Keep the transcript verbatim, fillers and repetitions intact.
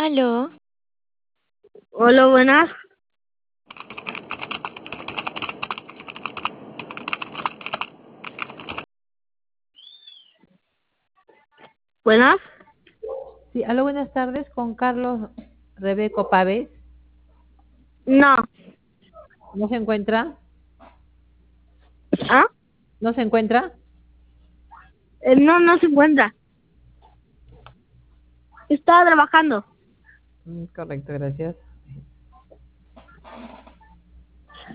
Aló, Hola, buenas. Buenas. Sí, aló, buenas tardes, con Carlos Rebeco Pávez. No. ¿No se encuentra? ¿Ah? ¿No se encuentra? Eh, no, no se encuentra. Estaba trabajando. Mm, correcto, gracias.